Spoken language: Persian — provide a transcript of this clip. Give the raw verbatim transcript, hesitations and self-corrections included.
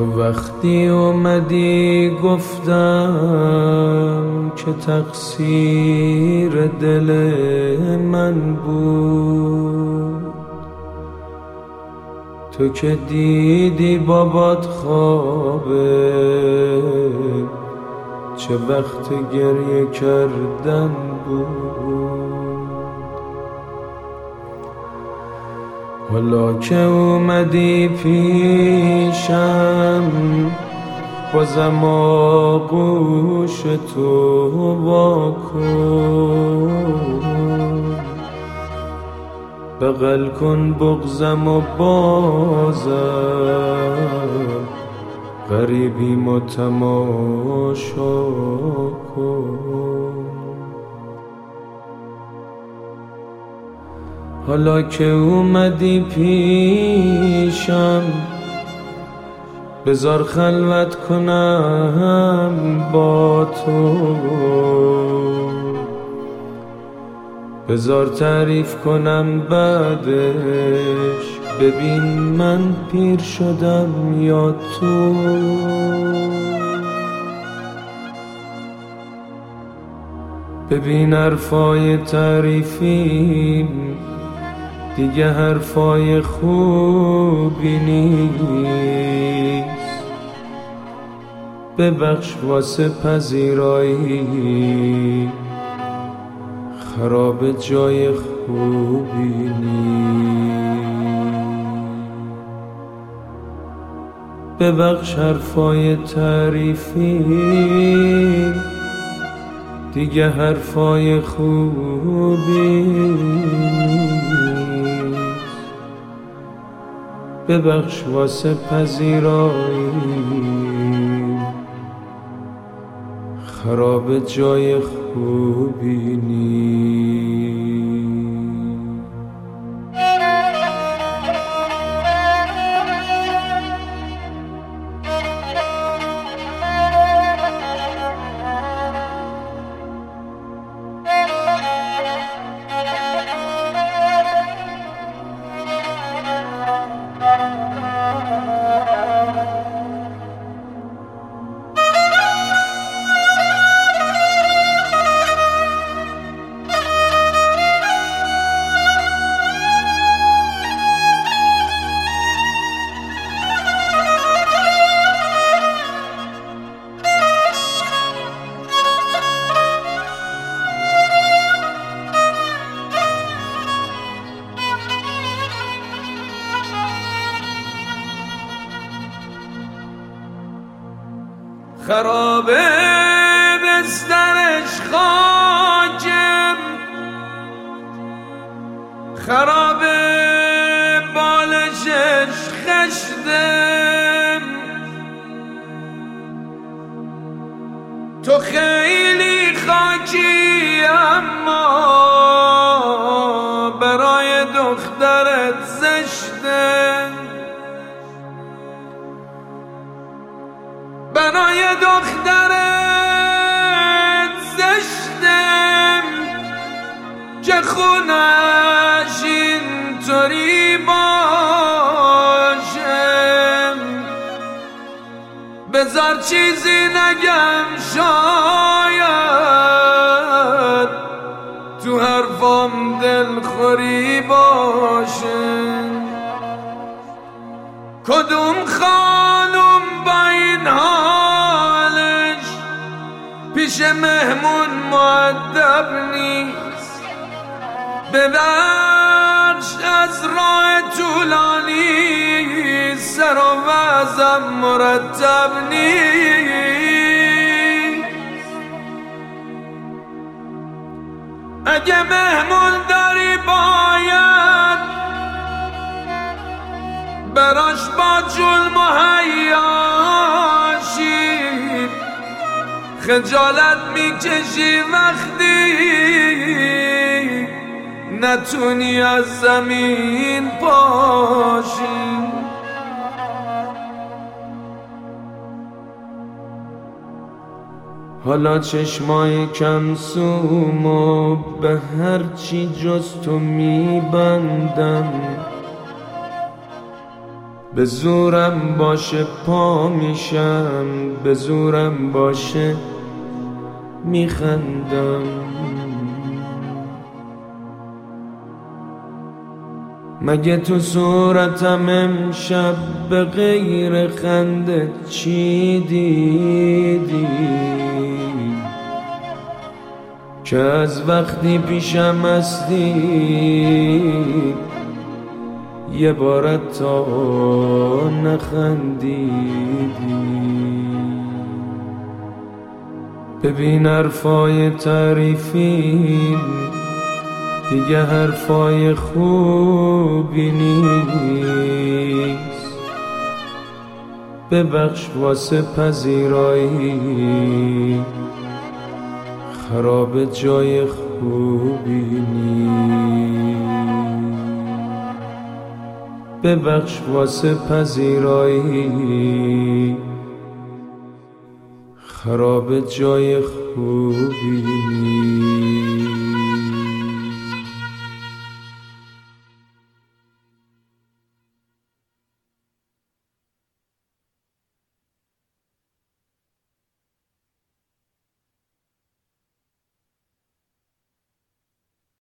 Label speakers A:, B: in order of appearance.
A: تو وقتی اومدی گفتم که تقصیر دل من بود، تو که دیدی بابات خوابه، چه وقت گریه کردن بود. حالا که اومدی پیشم بازم آغوش تو واکن، بغل کن بغضم و بازم غریبیم و تماشا کن. حالا که اومدی پیشم بذار خلوت کنم با تو، بذار تعریف کنم بعدش، ببین من پیر شدم یا تو. ببین حرفای تعریفیم دیگه حرفای خوبی نیست، ببخش واسه پذیرایی خراب جای خوبی نیست. ببخش حرفای تعریفی دیگه حرفای خوبی نیست، ببخش واسه پذیرایی خراب جای خوبی نیست.
B: خرابه بسترش خاکم، خرابه بالشش خشتم، تو خیلی خاکی اما برای دخترت زشتم، برای دخترت زشتم که خونش اینطوری باشم. بذار چیزی نگم شاید تو حرفام دلخوری باشه. کدوم خانوم با این حالش پیش مهمون مؤدب نیست، ببخش از راه طولانی سر و وضعم مرتب نیست. اگه مهمون داری باید براش با جول مهیاشی، خجالت میکشی وقتی نتونی از زمین پاشی.
A: حالا چشمای کم سومو به هر چی جز تو میبندم، به زورم باشه پا میشم، به زورم باشه میخندم. مگه تو صورتم امشب به غیر خنده چی دیدی که از وقتی پیشم هستی یه بارت تا نخندیدی؟ ببین حرفای تعریفی دیگه حرفای خوبی نیست. ببخش واسه پذیرایی خراب جای خوبی نیست. ببخش واسه پذیرایی خراب جای خوبی نیست.